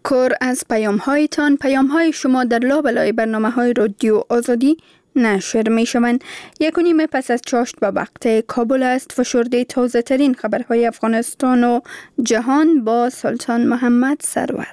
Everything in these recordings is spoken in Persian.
تشکر از پیام‌هایتان. پیام‌های شما در لابلای برنامه‌های رادیو آزادی نشر می‌شوند. 1:30 پس از چاشت به وقت کابل است. فشرده تازه ترین خبرهای افغانستان و جهان با سلطان محمد سرور.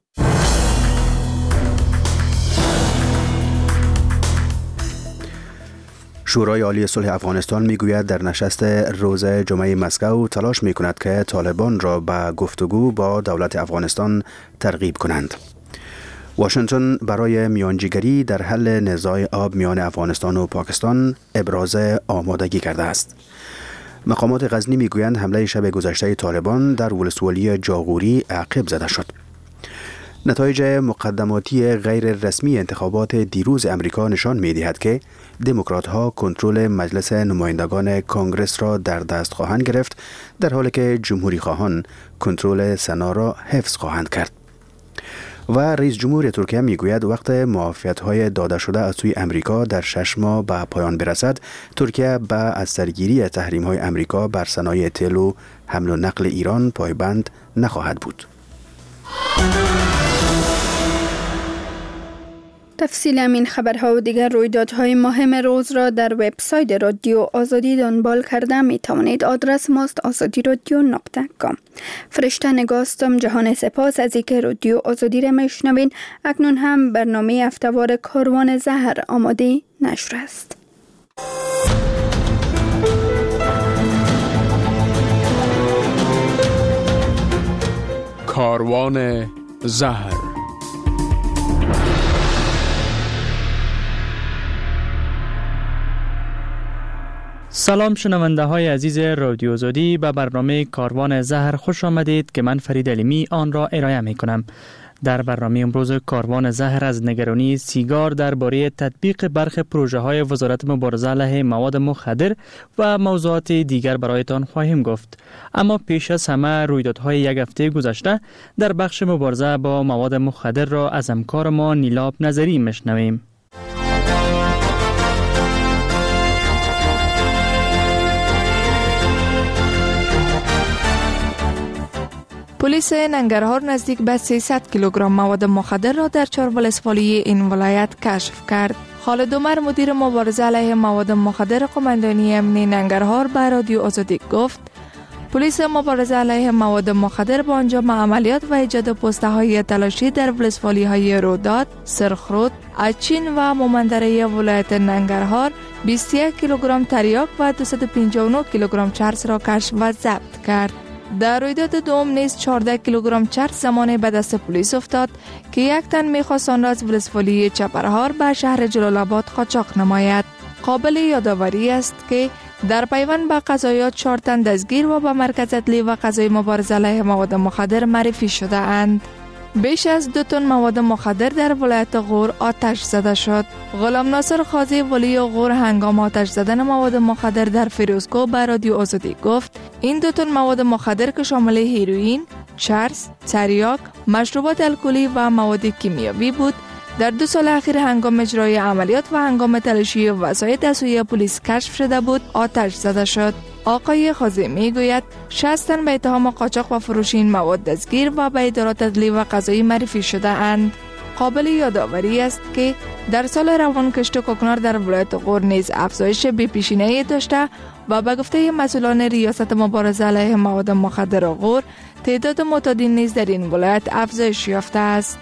شورای عالی صلح افغانستان میگوید در نشست روز جمعه مسکو تلاش میکند که طالبان را به گفتگو با دولت افغانستان ترغیب کنند. واشنگتن برای میانجیگری در حل نزاع آب میان افغانستان و پاکستان ابراز آمادگی کرده است. مقامات غزنی میگویند حمله شب گذشته طالبان در ولسوالی جاغوری عقب زده شد. نتایج مقدماتی غیر رسمی انتخابات دیروز امریکا نشان می‌دهد که دموکرات‌ها کنترل مجلس نمایندگان کنگرس را در دست خواهند گرفت، در حالی که جمهوری خواهان کنترل سنا را حفظ خواهند کرد. و رئیس جمهور ترکیه میگوید وقت معافیت‌های داده شده از سوی امریکا در 6 ماه به پایان برسد، ترکیه به از سرگیری تحریم‌های امریکا بر صنایع تیل و حمل و نقل ایران پایبند نخواهد بود. تفصیل این خبرها و دیگر رویدادهای مهم روز را در وبسایت رادیو آزادی دنبال کرده می توانید. آدرس ماست azadiradyo.com. فرشته نگاستم. جهان سپاس از اینکه رادیو آزادی را میشنوین. اکنون هم برنامه هفته‌وار کاروان زهر آماده نشر است. کاروان زهر. سلام شنونده های عزیز رادیو آزادی، به برنامه کاروان زهر خوش آمدید که من فرید علیمی آن را ارائه می کنم. در برنامه امروز کاروان زهر از نگرانی سیگار درباره تطبیق برخی پروژه های وزارت مبارزه علیه مواد مخدر و موضوعات دیگر برایتان خواهیم گفت. اما پیش از همه رویدادهای یک هفته گذشته در بخش مبارزه با مواد مخدر را از همکار ما نیلاب نظری میشنویم. پلیس ننگرهار نزدیک به 300 کیلوگرم مواد مخدر را در 4 ولسوالی این ولایت کشف کرد. خالد عمر مدیر مبارزه علیه مواد مخدر قماندانی امنی ننگرهار به رادیو آزادی گفت پلیس مبارزه علیه مواد مخدر با انجام عملیات و ایجاد پسته‌های تلاشی در ولسوالی‌های روداد، سرخرود، اچین و مومندره ولایت ننگرهار 21 کیلوگرم تریاک و 259 کیلوگرم چرس را کشف و ضبط کرد. در رویداد دوم نیز 14 کیلوگرم چرس زمانی به دست پلیس افتاد که یک تن می‌خواست آن را از ولسوالی چپرهار به شهر جلال آباد قاچاق نماید. قابل یادآوری است که در پیوند به قضایات 4 تن دستگیر و به مرکز عدلی و قضایی مبارزه علیه مواد مخدر معرفی شده اند. بیش از 2 تن مواد مخدر در ولایت غور آتش زده شد. غلام ناصر قاضی ولی غور هنگام آتش زدن مواد مخدر در فیروزکوه به رادیو آزادی گفت این 2 تن مواد مخدر که شامل هیروئین، چرس، تریاک، مشروبات الکلی و مواد کیمیایی بود در 2 سال اخیر هنگام اجرای عملیات و هنگام تلاشی وسایل از سوی پلیس کشف شده بود آتش زده شد. آقای قاضی میگوید 60 تن به اتهام قاچاق و فروش این مواد دستگیر و به ادارات عدلی و قضایی معرفی شده اند. قابل یادآوری است که در سال روان کشت کوکنار در ولایت غور نیز افزایش بی‌پیشینه‌ای داشته و به گفته مسئولان ریاست مبارزه علیه مواد مخدر غور تعداد معتادین نیز در این ولایت افزایش یافته است.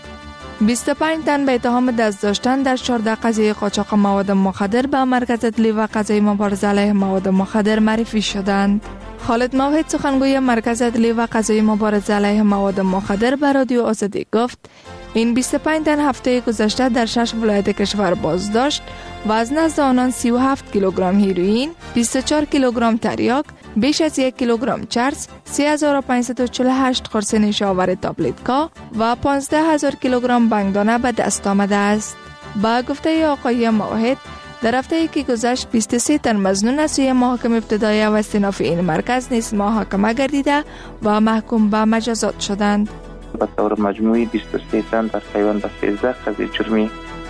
25 تن به اتهام دست داشتن در 14 قضیه قاچاق مواد مخدر به مرکز عدلی و قضایی مبارزه علیه مواد مخدر معرفی شدند. خالد موحد سخنگوی مرکز عدلی و قضایی مبارزه علیه مواد مخدر به رادیو آزادی گفت این 25 تن هفته گذشته در 6 ولایت کشور بازداشت و از نزد آنان 37 کیلوگرم هیروئین، 24 کیلوگرم تریاک، بیش از 1 کیلوگرم چرس، 3548 قرص نیشابور تابلتکا و 15000 کیلوگرم بنگدانه به دست آمده است. با گفته آقای موحد در هفته‌ای که گذشت 23 تن مظنون از سوی محاکم ابتدایی و استئناف این مرکز نیز محاکمه گردیده و محکوم به مجازات شدند. به طور مجموعی 23 تن در پیوند به 13 قضیه جرمی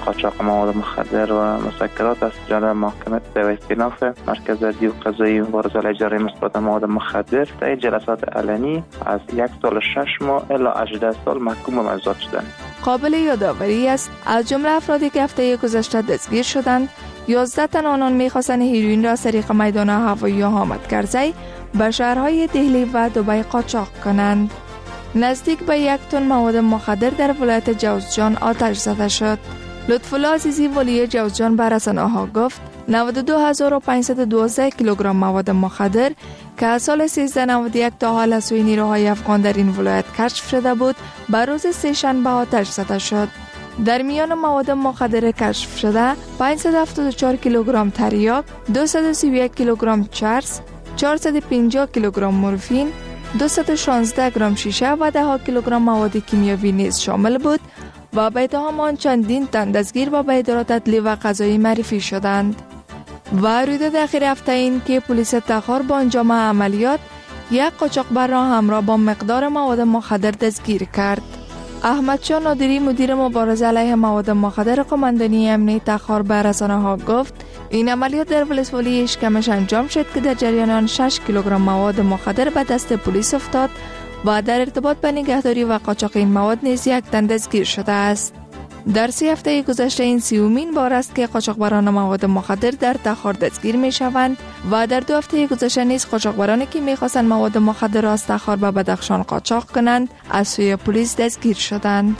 قاچاق مواد مخدر و مسکرات است. جلسه محکمه به استئناف مرکز عدلی و قضایی مبارزه علیه جرایم مثبت مواد مخدر در جلسات علنی از 1 سال 6 ماه الی 18 سال محکوم به مجازات شدند. قابل یادآوری است از جمله افرادی که هفته گذشته دستگیر شدند 11 تن آنان می‌خواستند هیروئین را از طریق میدان هوایی حامد کرزی به شهرهای دهلی و دبی قاچاق کنند. نزدیک به 1 تن مواد مخدر در ولایت جوزجان آتش زده شد. لطف‌الله عزیزی ولی جوزجان به رسانه‌ها گفت 92512 کیلوگرم مواد مخدر که از سال 1391 تا حال از سوی نیروهای افغان در این ولایت کشف شده بود بر روز سه‌شنبه آتش زده شد. در میان مواد مخدر کشف شده 574 کیلوگرم تریاک، 231 کیلوگرم چرس، 450 کیلوگرم مورفین، 216 گرم شیشه و 10 کیلوگرم مواد کیمیاوی نیز شامل بود و به اتهام چندین تن دستگیر و به ادارات عدلی و قضایی معرفی شدند. و رویداد اخیر هفته این که پلیس تخار با انجام عملیات یک قاچاقبر را همراه با مقدار مواد مخدر دستگیر کرد. احمدشاه نادری مدیر مبارزه علیه مواد مخدر قماندانی امنیتی تخار به رسانه‌ها گفت این عملیات در ولسوالی اشکمش انجام شد که در جریان آن 6 کیلوگرم مواد مخدر به دست پلیس افتاد و در ارتباط به نگهداری و قاچاق این مواد نیز 1 تن دستگیر شده است. در 3 هفته گذشته این 30مین بار است که قاچاقبران مواد مخدر در تخار دستگیر می شوند و در 2 هفته گذشته نیز قاچاقبرانی که می خواستند مواد مخدر را از تخار به بدخشان قاچاق کنند از سوی پلیس دستگیر شدند.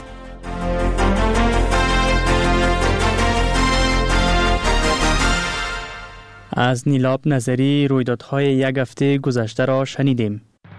از نیلاب نظری رویدادهای 1 هفته گذشته را شنیدیم.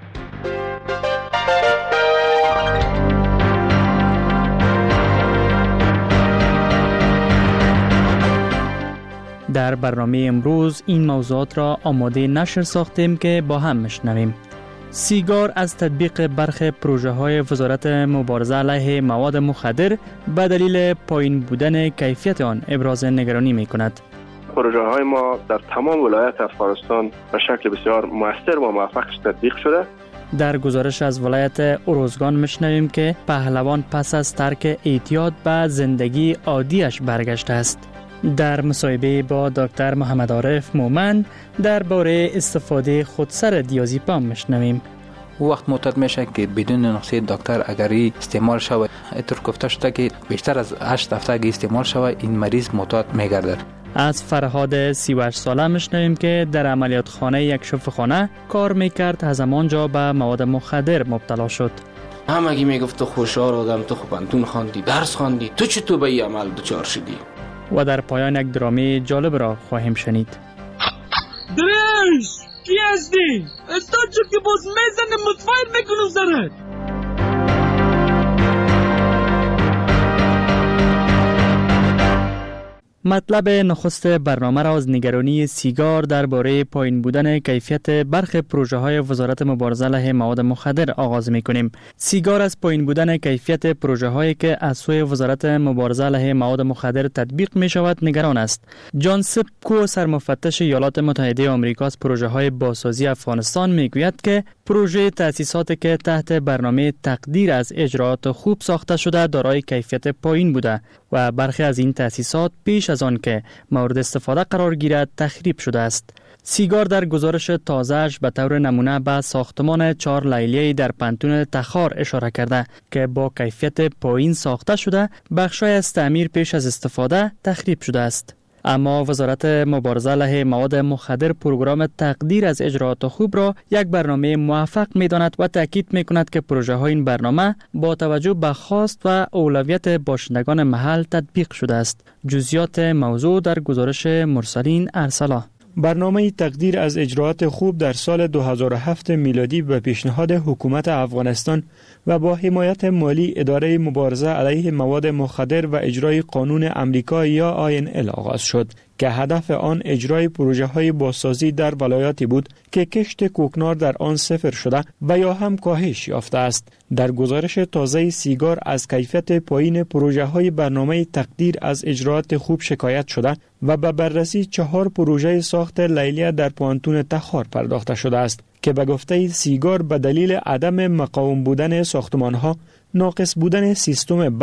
در برنامه امروز این موضوعات را آماده نشر ساختیم که با هم میشنویم. سیگار از تطبیق برخی پروژه‌های وزارت مبارزه علیه مواد مخدر به دلیل پایین بودن کیفیت آن ابراز نگرانی می‌کند. پروژه‌های ما در تمام ولایات افغانستان به شکل بسیار مؤثر و موفق تطبیق شده. در گزارش از ولایت اروزگان میشنویم که پهلوان پس از ترک اعتیاد به زندگی عادیش برگشته است. در مصاحبه با دکتر محمد عارف مومن درباره استفاده خودسر دیازپام میشنویم. وقت معتاد میشه که بدون نسخه دکتر اگری استعمال شود، اینطور گفته شده که بیشتر از 8 هفته اگه استعمال شود این مریض معتاد میگردد. از فرهاد 38 ساله میشنویم که در عملیات خانه یک شفاخانه کار میکرد، از همانجا به مواد مخدر مبتلا شد. همگی میگفت تو خوشحال آدم، تو خوب انتون خواندی، درس خواندی، تو چطور به این عمل دچار شدی؟ و در پایان یک درامه جالب را خواهیم شنید. دریش کی هستی؟ استاد شد که باز میزنه متفاید میکنم زرد. مطلب نخست برنامه را از نگرانی سیگار درباره پایین بودن کیفیت برخی پروژه‌های وزارت مبارزه علیه مواد مخدر آغاز می‌کنیم. سیگار از پایین بودن کیفیت پروژه‌هایی که از سوی وزارت مبارزه علیه مواد مخدر تطبیق می‌شود نگران است. جان سپکو سرمفتش ایالات متحده آمریکا از پروژه‌های بازسازی افغانستان می‌گوید که پروژه تأسیساتی که تحت برنامه تقدیر از اجرات خوب ساخته شده دارای کیفیت پایین بوده و برخی از این تأسیسات پیش از آن که مورد استفاده قرار گیرد تخریب شده است. سیگار در گزارش تازه‌اش به طور نمونه به ساختمان 4 لیلیه‌ای در پنتون تخار اشاره کرده که با کیفیت پایین ساخته شده، بخشای از تعمیر پیش از استفاده تخریب شده است. اما وزارت مبارزه علیه مواد مخدر پروگرام تقدیر از اجرات خوب را یک برنامه موفق می‌داند و تاکید می‌کند که پروژه‌های این برنامه با توجه به خواست و اولویت باشندگان محل تطبیق شده است. جزئیات موضوع در گزارش مرسلین ارسلا. برنامه تقدیر از اجرات خوب در سال 2007 میلادی به پیشنهاد حکومت افغانستان و با حمایت مالی اداره مبارزه علیه مواد مخدر و اجرای قانون امریکا یا INL آغاز شد که هدف آن اجرای پروژه های بازسازی در ولایاتی بود که کشت کوکنار در آن صفر شده و یا هم کاهش یافته است. در گزارش تازه سیگار از کیفیت پایین پروژه های برنامه تقدیر از اجرات خوب شکایت شده و به بررسی 4 پروژه ساخت لیلیه در پانتون تخار پرداخته شده است که به گفته سیگار به دلیل عدم مقاوم بودن ساختمان‌ها، ناقص بودن سیستم برق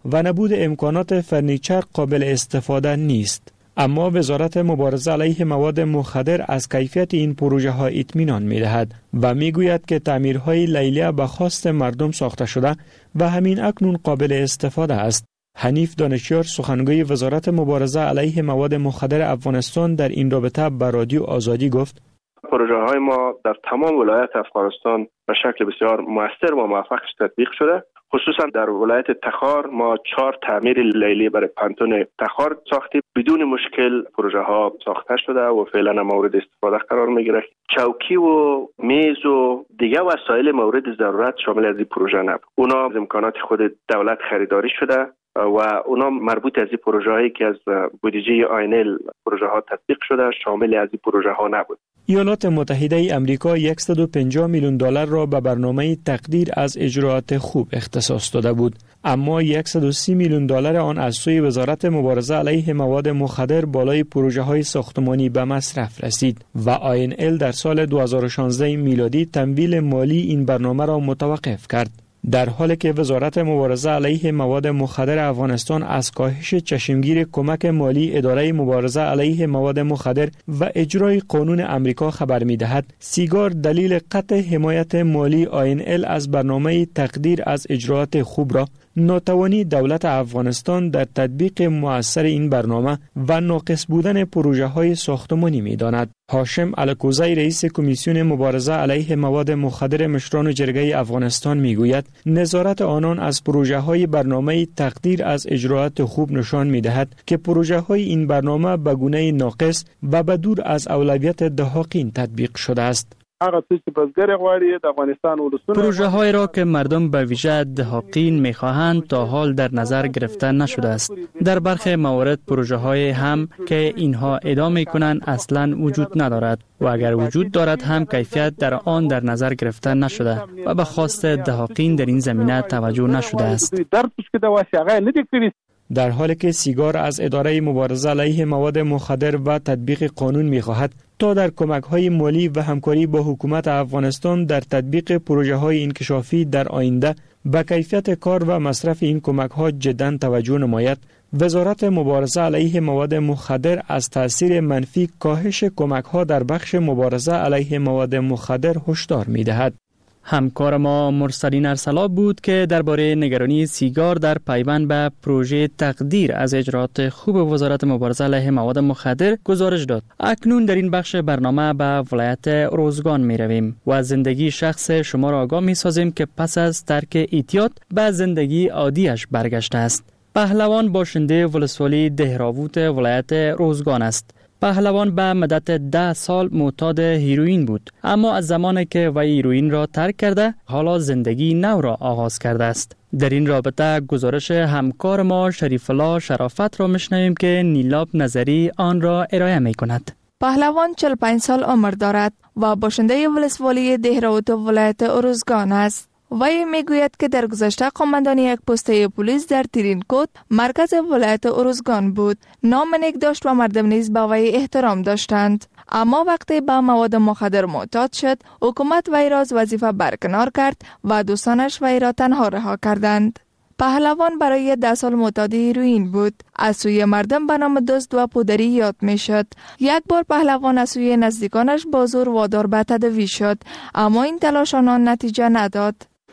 و نبود امکانات فرنیچر قابل استفاده نیست. اما وزارت مبارزه علیه مواد مخدر از کیفیت این پروژه ها اطمینان می دهد و می گوید که تعمیرهای لیلیه به خواست مردم ساخته شده و همین اکنون قابل استفاده است. حنیف دانشیار سخنگوی وزارت مبارزه علیه مواد مخدر افغانستان در این رابطه به رادیو آزادی گفت: پروژه های ما در تمام ولایت افغانستان به شکل بسیار موثر و موفقش تطبیق شده. خصوصا در ولایت تخار ما 4 تعمیر لیلی برای پانتون تخار ساختیم. بدون مشکل پروژه ها ساخته شده و فعلا مورد استفاده قرار میگیره. چوکی و میز و دیگه وسایل مورد ضرورت شامل از این پروژه نبود. اونا از امکانات خود دولت خریداری شده و اونا مربوط از این پروژه هایی که از بودجه آینل پروژه ها تطبیق شده شامل از این پروژه ها نبود. ایالات متحده امریکا 150 میلیون دلار را به برنامه تقدیر از اجراءات خوب اختصاص داده بود، اما 130 میلیون دلار آن از سوی وزارت مبارزه علیه مواد مخدر بالای پروژه های ساختمانی به مصرف رسید و آینل در سال 2016 میلادی تمویل مالی این برنامه را متوقف کرد. در حالی که وزارت مبارزه علیه مواد مخدر افغانستان از کاهش چشمگیر کمک مالی اداره مبارزه علیه مواد مخدر و اجرای قانون امریکا خبر می‌دهد، سیگار دلیل قطع حمایت مالی آینل از برنامه تقدیر از اجراءات خوب را ناتوانی دولت افغانستان در تطبیق مؤثر این برنامه و ناقص بودن پروژه های ساختمانی می داند. هاشم الکوزی رئیس کمیسیون مبارزه علیه مواد مخدر مشران جرگه افغانستان می گوید نظارت آنان از پروژه های برنامه تقدیر از اجراءات خوب نشان می دهد که پروژه های این برنامه به گونه ناقص و به دور از اولویت دهاقین تطبیق شده است. پروژه های را که مردم به ویژه دهاقین می خواهند تا حال در نظر گرفته نشده است. در برخی موارد پروژه های هم که اینها ادعا می کنند اصلا وجود ندارد و اگر وجود دارد هم کیفیت در آن در نظر گرفته نشده و به خواست دهاقین در این زمینه توجه نشده است. در حالی که سیگار از اداره مبارزه علیه مواد مخدر و تطبیق قانون می خواهد تا در کمک‌های مالی و همکاری با حکومت افغانستان در تطبیق پروژه‌های انکشافی در آینده به کیفیت کار و مصرف این کمک‌ها جداً توجه نماید، وزارت مبارزه علیه مواد مخدر از تأثیر منفی کاهش کمک‌ها در بخش مبارزه علیه مواد مخدر هشدار می‌دهد. همکار ما مرسلین ارسلا بود که درباره نگرانی سیگار در پیوند به پروژه تقدیر از اجراءات خوب وزارت مبارزه علیه مواد مخدر گزارش داد. اکنون در این بخش برنامه به ولایت روزگان می رویم و از زندگی شخص شما را آگاه می سازیم که پس از ترک اعتیاد به زندگی عادیش برگشته است. پهلوان باشنده ولسوالی دهراوت ولایت روزگان است. پهلوان به مدت 10 سال معتاد هیروئین بود، اما از زمانی که وی هیروئین را ترک کرده حالا زندگی نو را آغاز کرده است. در این رابطه گزارش همکار ما شریف الله شرافت را میشنویم که نیلاب نظری آن را ارائه می کند. پهلوان 45 سال عمر دارد و باشنده ولسوالی دهراوت ولایت روزگان است. وی میگوید که در گذشته قماندانی یک پسته پلیس در ترینکوت مرکز ولایت روزگان بود. نام نیک داشت و مردم نیز به وی احترام داشتند. اما وقتی به مواد مخدر معتاد شد، حکومت وی را از وظیفه برکنار کرد و دوستانش وی را تنها رها کردند. پهلوان برای 10 سال معتاد هیروئین بود. از سوی مردم به نام دزد و پودری یاد می شد. یک بار پهلوان از سوی نزدیکانش با زور وادار به تداوی شد، اما این تلاش آنان نتیجه نداد.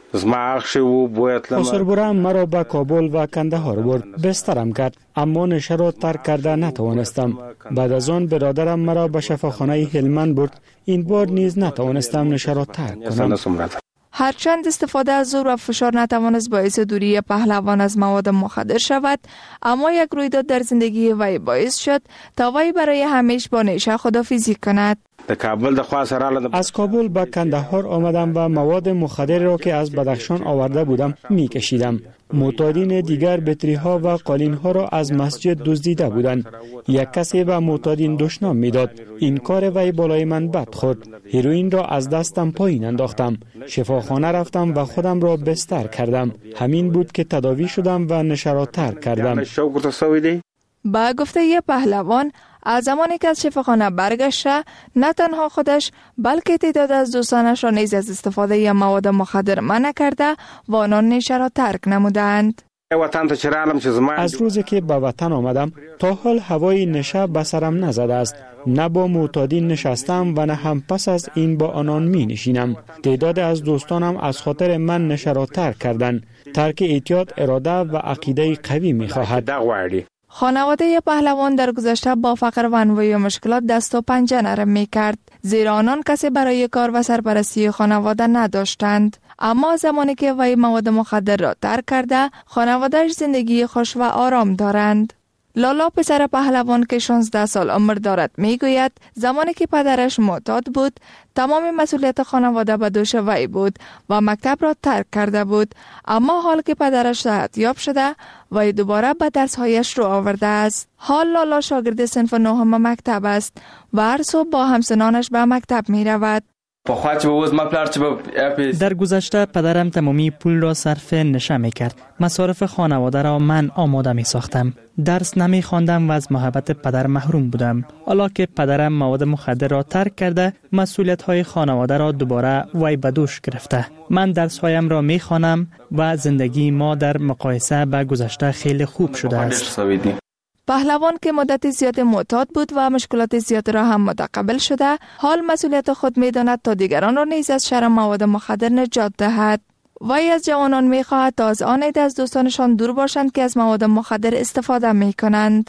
قصربرم مرا به کابل و کندهار برد. بسترم کرد، اما نشه را ترک کرده نتوانستم. بعد از آن برادرم مرا به شفاخانه هلمند برد. این بار نیز نتوانستم نشه را ترک کنم. هرچند استفاده از زور و فشار نتوانست باعث دوری پهلوان از مواد مخدر شود، اما یک رویداد در زندگی وی باعث شد تا وی برای همیشه با نشه خداحافظی کند. از کابل به کندهار آمدم و مواد مخدر را که از بدخشان آورده بودم می کشیدم. معتادین دیگر بطری ها و قالین ها را از مسجد دزدیده بودند. یک کسی به معتادین دشنام میداد. این کار وی بالای من بد خورد. هیروئین را از دستم پایین انداختم. شفاخانه رفتم و خودم را بستر کردم. همین بود که تداوی شدم و نشه را ترک کردم. با گفته پهلوان، از زمانی که از شفاخانه برگشته، نه تنها خودش بلکه تعداد از دوستانش را نیز از استفاده مواد مخدر منع کرده و آنان نشه را ترک نمودند. از روزی که به وطن آمدم تا حال هوای نشه به سرم نزده است. نه با معتادین نشستم و نه هم پس از این با آنان می نشینم. تعداد از دوستانم از خاطر من نشه را ترک کردند. ترک اعتیاد اراده و عقیده قوی می خواهد. خانواده پهلوان در گذشته با فقر و انواع مشکلات دست و پنجه نرم می کرد، زیرا آنان کسی برای کار و سرپرستی خانواده نداشتند. اما زمانی که وی مواد مخدر را ترک کرده، خانواده‌اش زندگی خوش و آرام دارند. لالا پسر پهلوان که 16 سال عمر دارد میگوید زمانی که پدرش معتاد بود تمام مسئولیت خانواده به دوش وی بود و مکتب را ترک کرده بود، اما حال که پدرش صحتیاب شده وی دوباره به درسهایش رو آورده است. حال لالا شاگرد صنف 9 مکتب است و هر صبح با همسنانش به مکتب می رود. در گذشته پدرم تمامی پول را صرف نشه می کرد. مصارف خانواده را من آماده می ساختم. درس نمی خواندم و از محبت پدر محروم بودم. حالا که پدرم مواد مخدر را ترک کرده، مسئولیت های خانواده را دوباره وی به دوش گرفته. من درس هایم را می خوانم و زندگی ما در مقایسه با گذشته خیلی خوب شده است. پهلوان که مدت زیاد معتاد بود و مشکلات زیاد را هم متقبل شده، حال مسئولیت خود می داند تا دیگران را نیز از شر مواد مخدر نجات دهد. وی از جوانان می خواهد تا از آن عده از دوستانشان دور باشند که از مواد مخدر استفاده می کنند.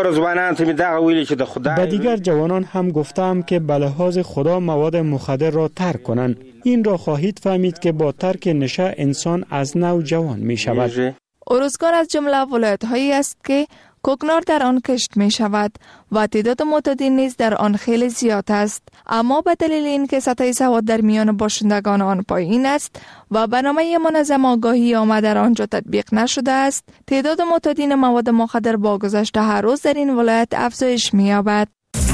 به دیگر جوانان هم گفتم که به لحاظ خدا مواد مخدر را ترک کنند. این را خواهید فهمید که با ترک نشه انسان از نو جوان می شود. ارزگان از جمله ولایت هایی است که کوکنار در آن کشت می شود و تعداد معتادین نیز در آن خیلی زیاد است، اما به دلیل اینکه سطح سواد در میان باشندگان آن پایین است و برنامه منظم آگاهی عامه در آنجا تطبیق نشده است، تعداد معتادین مواد مخدر با گذشت هر روز در این ولایت افزایش می یابد.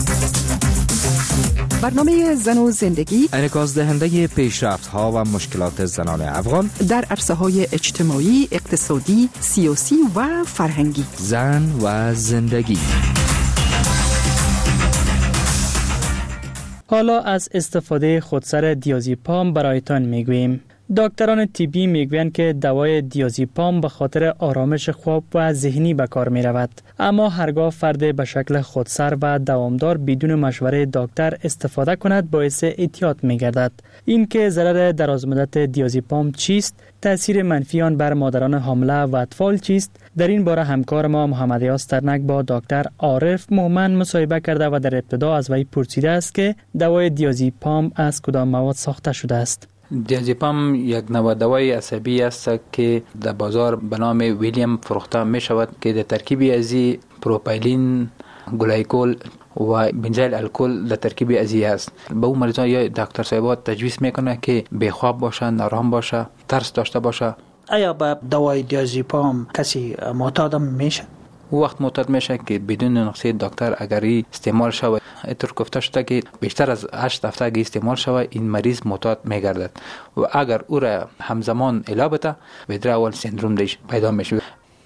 برنامه زن و زندگی انعکاس دهنده پیشرفت ها و مشکلات زنان افغان در عرصه های اجتماعی، اقتصادی، سیاسی و فرهنگی. زن و زندگی. حالا از استفاده خودسر دیازپام برایتان میگوییم. دکتران طبی میگویند که دوای دیازپام به خاطر آرامش خواب و ذهنی به کار می رود، اما هرگاه فرد به شکل خودسر و دوامدار بدون مشوره دکتر استفاده کند باعث اعتیاد می گردد. این که ضرر درازمدت دیازپام چیست، تأثیر منفی آن بر مادران حامله و اطفال چیست، در این باره همکار ما محمد یاس ترنک با دکتر عارف مومن مصاحبه کرده و در ابتدا از وی پرسیده است که دوای دیازپام از کدام مواد ساخته شده است. دیازپام یک نوع دوای عصبی است که در بازار به نام ویلیام فروخته می شود که در ترکیبی ازی پروپایلین، گلایکول و بنزایل الکل در ترکیبی ازی است. به اون مریضان یا دکتر صاحبات تجویز میکنه که بیخواب باشه، نارام باشه، ترس داشته باشه. آیا با دوای دیازپام کسی معتاد میشه؟ وقت معتاد میشه که بدون نقشه دکتر اگری استعمال شود. اینطور گفته شده که بیشتر از 8 هفته اگه استعمال شود این مریض معتاد میگردد و اگر او را همزمان علاج بده ویدرال سندروم دیش پیدا میشه.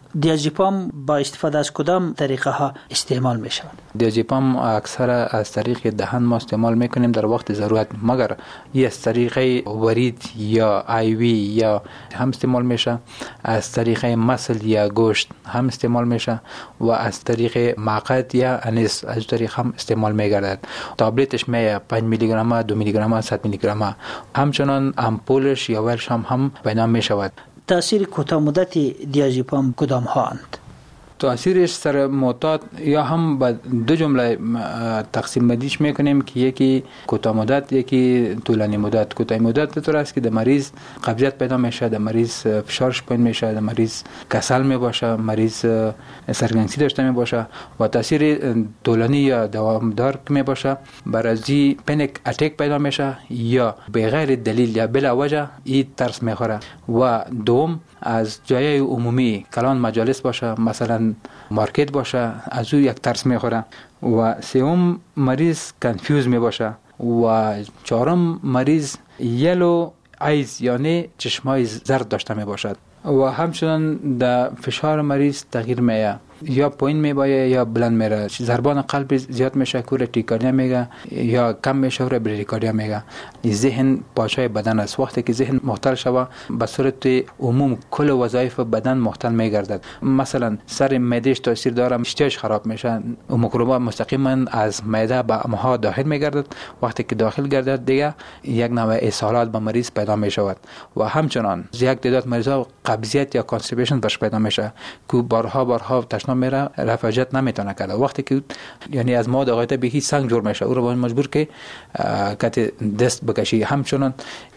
دیازپام با استفاده از کدام طریقه ها استعمال می شود؟ دیازپام اکثر از طریق دهن ما استعمال میکنیم در وقت ضرورت، مگر این از طریق ورید یا آیوی یا هم استعمال میشه، از طریق مسل یا گوشت هم استعمال میشه و از طریق مقعد یا انیس از طریق هم استعمال میگردد. تابلتش می 5 میلی گرم، 2 میلی گرم، 100 میلی گرم، همچنان امپولش یا ولش هم پیدا میشود. تأثیر کوتاه مدتی دیازپام کدام ها اند؟ تأثیرش سر معتاد یا هم به دو جمله تقسیم بندیش میکنیم که یکی کوتاه مدت، یکی طولانی مدت. کوتاه مدت طور است که در مریض قبضیت پیدا میشه، در مریض فشارش پایین میشه، در مریض کسل میباشه، مریض سرگرمی داشته میباشه و تاثیر طولانی یا دوامدار میباشه برازی پنیک اتاک پیدا میشه یا به غیر دلیل یا بلا وجه این ترس میخوره و دوم از جای عمومی کلان مجالس باشه، مثلا مارکت باشه، از او یک ترس میخوره و سوم مریض کنفیوز می باشه و چهارم مریض یلو ایز یعنی چشمای زرد داشته می باشد و همچنان در فشار مریض تغییر میه یا پایین میبایه یا بلند میره. ضربان قلب زیاد میشه کور تیکاردیا میگه، یا کم میشه و بریکاردیا میگه. ذهن پاشای بدن است. وقتی که ذهن معطل شوه به صورت عموم کل وظایف بدن معطل میگردد. مثلا سر معدهش تاثیر داره، اشتهاش خراب میشه، میکروبا مستقیما از معده به امعا داخل میگردد. وقتی که داخل گردد دیگه یک نوع اسهالات به مریض پیدا میشود و همچنان یک تعداد مریضا قبضیت یا کانستیپیشن برش پیدا میشه که بارها تشناب میره، رفع نمیتونه کرده. وقتی که یعنی از مواد غایطه به هیچ سنگ جور میشه، او رو باید مجبور که کت دست بکشی. همچنان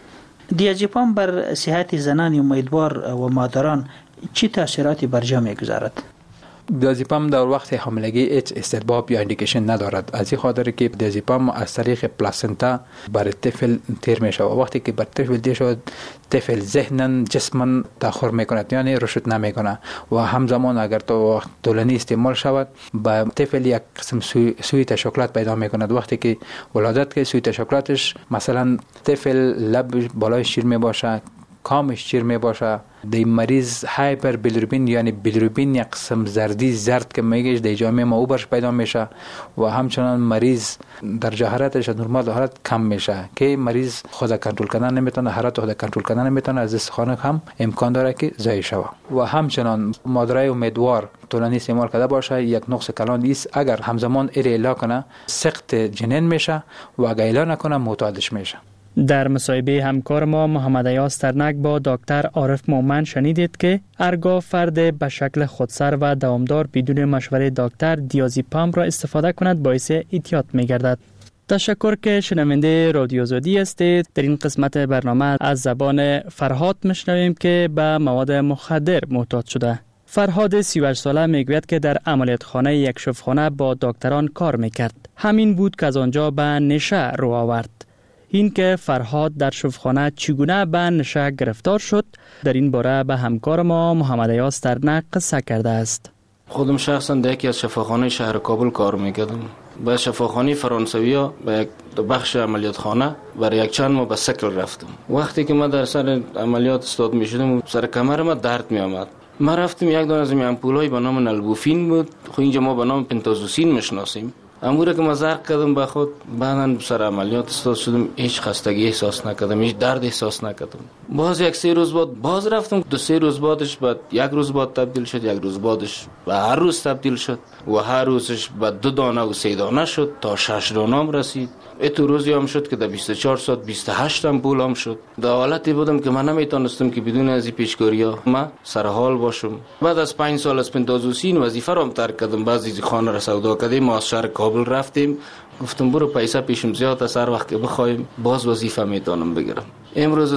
دیازپام بر صحت زنان امیدوار و مادران چی تاثیراتی بر جا میگذارد؟ دیازپام در وقت حاملگی هیچ استحباب یا اندیکیشن ندارد، از این خاطر که دیازپام از طریق پلاسنتا بر طفل تیر میشه و وقتی که بر طفل تیر شد طفل ذهناً جسماً تأخر میکند، یعنی رشد نمیکنه و همزمان اگر تو وقت طولانی استعمال شود با طفل یک قسم سوی تشکلات پیدا میکند. وقتی که ولادت که سوی تشکلاتش مثلا طفل لب بالای شیر میباشه، کامش چیر می باشه، دی مریض هایپر بیلیروبین یعنی بیلیروبین یک قسم زرد که میگیش دی جامعه ما او برش پیدا میشه و همچنان مریض در حرارتش نرمال حالت کم میشه که مریض خود کنترل کردن نمیتونه، حرارت خود کنترل کردن نمیتونه، از استخوان هم امکان داره که ضعیف شود. و همچنان مادرای امیدوار طولانی استعمال کرده باشه یک نقص کلان است، اگر همزمان اعلا کنه سقط جنین میشه و اگر اعلا نکنه معتادش میشه. در مصاحبه همکار ما محمد ایاز ترنک با دکتر عارف مومن شنیدید که هرگاه فرد به شکل خودسر و دوامدار بدون مشوره دکتر دیازپام را استفاده کند باعث اعتیاد می‌گردد. تشکر که شنونده رادیو آزادی هستید. در این قسمت برنامه از زبان فرهاد میشنویم که به مواد مخدر معتاد شده. فرهاد 38 ساله میگوید که در عملیاتخانه یک شفاخانه با دکتران کار میکرد. همین بود که از آنجا به نشه رو آورد. این که فرهاد در شفاخانه چگونه به نشه گرفتار شد، در این باره به همکار ما محمد ایاز ترنک قصه کرده است. خودم شخصا در یکی از شفاخانه شهر کابل کار میکردم. به شفاخانه فرانسویا به یک بخش عملیاتخانه برای یک چند ماه به سکل رفتم. وقتی که من در سر عملیات استاد میشدم سر کمر ما درد میآمد. ما رفتم یک دانه از این امپولای به نام نلبوفین بود، خو اینجا ما به نام پنتازوسین میشناسیم. اموره که مزرق کردم به خود، بعداً سر عملیات استاد شدم، هیچ خستگی احساس نکردم، هیچ درد احساس نکردم. باز یک 3 روز بعد باز رفتم، 2-3 روز بعدش بعد 1 روز بعد تبدیل شد، 1 روز بعدش به هر روز تبدیل شد و هر روزش به 2 دانه و 3 دانه شد تا 6 دانه رسید. اتو روزی هم شد که در 24 ساعت 28 امپول هم شد. در حالتی بودم که من نمیتونستم که بدون از این پیشگیری‌ها ما سر حال باشم. بعد از 5 سال از پنتازوسین وظیفه رو ترک کردم، بعضی خانه را سودا کردیم، ما از شهر کابل رفتیم، گفتم برو پیسه پیشم زیاد است، هر وقت که بخوایم باز وظیفه میتونم بگیرم. امروز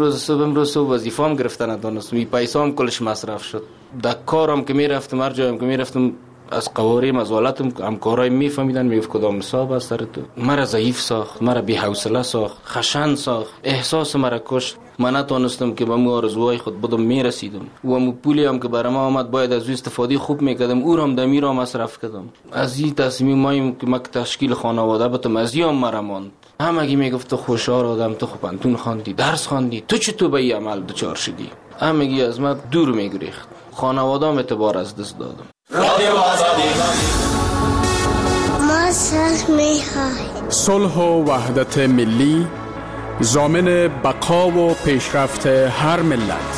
صبح وظیفه‌ام گرفتن ندانستم، این پیسه هم کلش مصرف شد. در کارم که میرفتم، هر جایم که میرفتم از قواریم از والاتم همکارای میفهمیدن، میگفت کدام حساب است سر تو. مرا ضعیف ساخت، مرا بی حوصله ساخت، خشن ساخت، احساس مرا کشت. من نتونستم که به مو آرزوهای خود بدم میرسیدم و مو پولی هم که برای ما آمد باید از استفاده خوب میکردم، او هم دمی را مصرف کردم. از این تصمیم مایم که ما تشکیل خانواده بتم، از این مرا ماند. همگی میگفت تو خوشحال آدم، تو خوب پانتون خواندی، درس خواندی، تو چطور به این عمل دچار شدی؟ همگی از ما دور میگریخت. خانواده‌ام اعتبار از دست دادم. رادیو آزادی ما صلح و وحدت ملی ضامن بقا و پیشرفت هر ملت.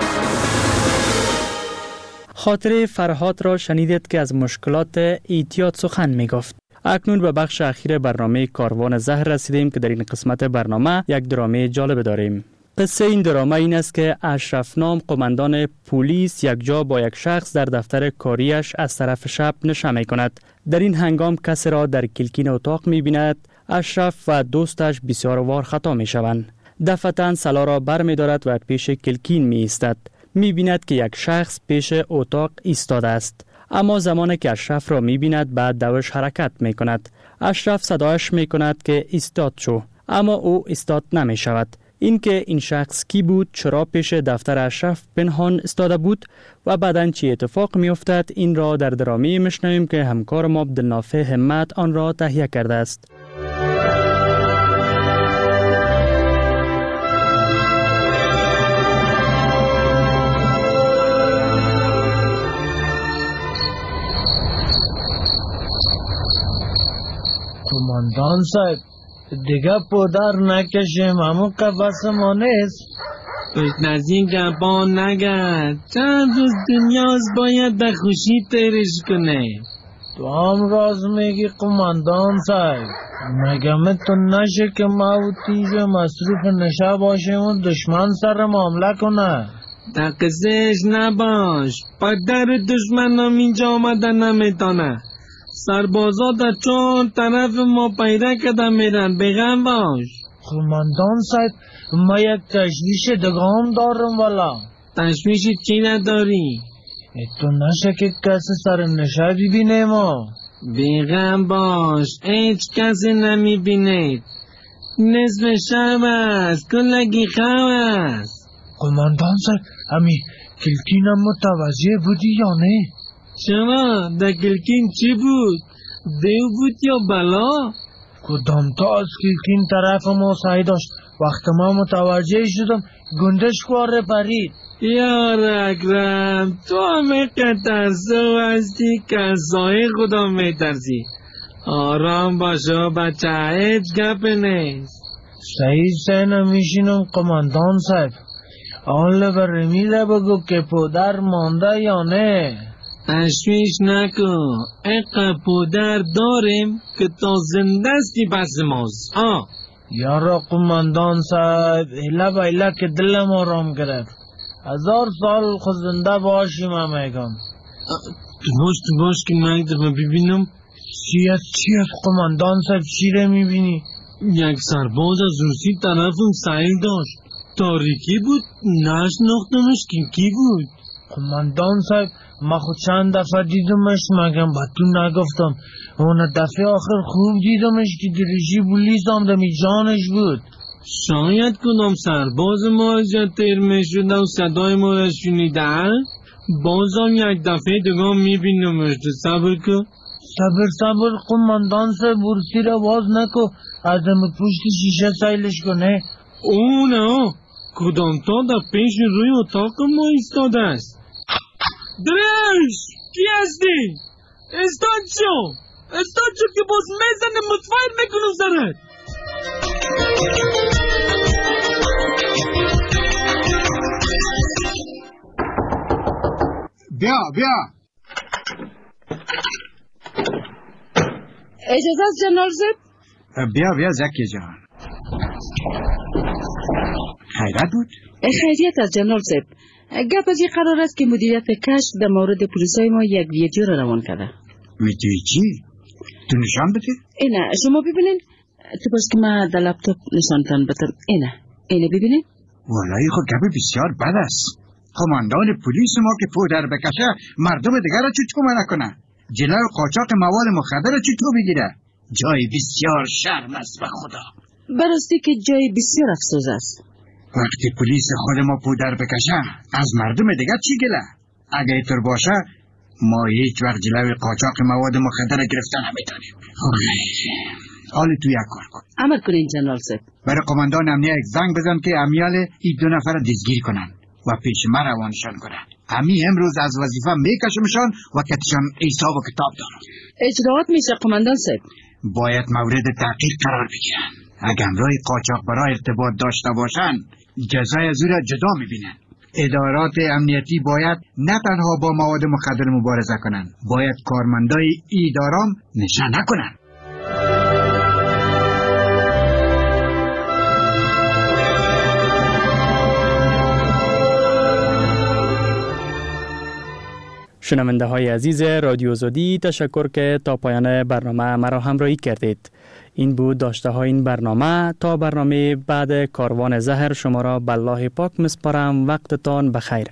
خاطره فرهاد را شنیدید که از مشکلات اعتیاد سخن میگفت. اکنون به بخش اخیر برنامه کاروان زهر رسیدیم که در این قسمت برنامه یک درامه جالب داریم. قصه این درامه این است که اشرف نام قماندان پلیس یک جا با یک شخص در دفتر کاریش از طرف شب نشه می کند. در این هنگام کسی را در کلکین اتاق می بیند. اشرف و دوستش بسیار وار خطا می شوند. دفعتاً سلا را بر می دارد و پیش کلکین می ایستد. می بیند که یک شخص پیش اتاق ایستاده است. اما زمانی که اشرف را می بیند بعد دوش حرکت می کند. اشرف صدایش می کند که ایستاد شو، اما او ایستاد نمی شود. اینکه این شخص کی بود، چرا پیش دفتر اشرف پنهان ایستاده بود و بعداً چی اتفاق می افتد، این را در درامه میشنویم که همکار ما عبدالنافع همت آن را تهیه کرده است. قماندان صاحب دیگه پدر نکشیم، همون قفص ما نیست. پشت نزدیک گپان نگرد، چند روز دنیاست باید به خوشی تیرش کنه. تو هم راز میگی قماندان صاحب. مگه میتون نشه که ما و تیز مصروف نشه باشیم و دشمن سر معامله کنه؟ دقیقش نباش، پدر دشمن هم اینجا آمده نمیتونه. سربازا در چون طرف ما پیدا کده میرن، بغم باش. قماندان صاحب ما یک تشویش دگام دارم والا. تشویش چی نداری؟ تو نشه که کسی سر نشه ببینه ما. بغم باش، هیچ کسی نمیبینید. نصف شب است، کلگی خواب است. قماندان صاحب همی کلکینم متوجه بودی یا نه؟ شما در کلکین چی بود؟ دیو بود یا بلا؟ کدام تا از کلکین طرف ما سعی داشت. وقت ما متوجه شدم گندش خواره پرید. یار اکرم تو همه ترسو هستی که از سایه خدا میترسی. آرام باشو بچه، هیچ گپ نیست. صحیح سه نمیشینم قماندان صاحب. آن برمیده بگو که پدر مانده یا نه. تشویش نکن، اقا پدر داریم که تا زندستی پس ماست. یارا قماندان صاحب ایلا بیلا که دلم آرام گرفت. 1000 سال خود زنده باشیم هم میگم. تو باش که من یک دفعه ببینم. چی از قماندان صاحب چی رو میبینی؟ یک سرباز از روسی طرفم سعی داشت. تاریکی بود، نشناختمش که کی بود. قماندان صاحب ما خود چند دفعه دیدمش، مگم با تو نگفتم. اون دفعه آخر خوب دیدمش که دریجی بولیس هم دمی جانش بود. شاید کدام سرباز ما از جا تیر می شده و صدای ما را شنیده. بازم یک دفعه دیگه میبینمش. صبر کن. صبر قماندان صاحب برسی را باز نکو، از پشت شیشه سایلش کنه. نه کدام تا در پیش روی اتاق ما ایستاده است. درش کی هستی؟ استاد شو که باز میزنه متفایر میکنم سرت. بیا اجازه است جنرال زب؟ بیا زکی جان. خیرت بود؟ خیریت از جنرال زب. گپ از این قرار است که مدیریت کشف در مورد پلیسای ما یک ویدیو را روان کرده. ویدیو چی؟ تو نشان بده؟ اینه شما ببینین. تو باش که من در لپتاپ نشانتان بدم. اینه ببینین. والای خود گپ بسیار بد است. قماندان پلیس ما که پودر بکشه مردم دیگر را چطور نکنه؟ جلوی قاچاق مواد مخدر را چطور بگیره؟ جای بسیار شرم است به خدا. براستی که جای بسیار افسوس است. وقتی پلیس خود ما پودر بکشه از مردم دیگر چی گله؟ اگه اینطور باشه ما هیچ وقت جلوی قاچاق مواد مخدر گرفتن نمیتونیم. حالی تو یک کار کن. عمل کنین جنرال صاحب. برای قماندان امنیه یک زنگ بزن که امیال این 2 نفر دستگیر کنن و پیش من روانشان کنن. امی امروز از وظیفه میکشمشان و کتشان حساب و کتاب دارن. اجراعات میشه قماندان صاحب. باید مورد تحقیق قرار بگیرن. اگر امرای قاچاق برای ارتباط داشته باشن جزای از او را جدا میبینن. ادارات امنیتی باید نه تنها با مواد مخدر مبارزه کنن، باید کارمندای ادارام نشه نکنن. شنونده های عزیز رادیو زودی، تشکر که تا پایان برنامه مرا همراهی کردید. این بود داشته های این برنامه. تا برنامه بعد کاروان زهر شما را به الله پاک مسپارم. وقتتان بخیر.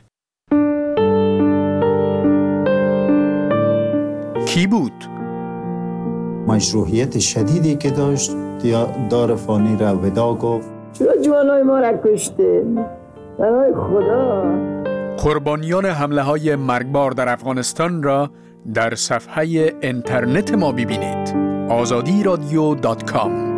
کی بود؟ مشروعیت شدیدی که داشت دار فانی را ودا گفت. چرا جوانای ما را کشته؟ برای خدا. قربانیان حمله های مرگبار در افغانستان را در صفحه اینترنت ما ببینید. azadi radio.com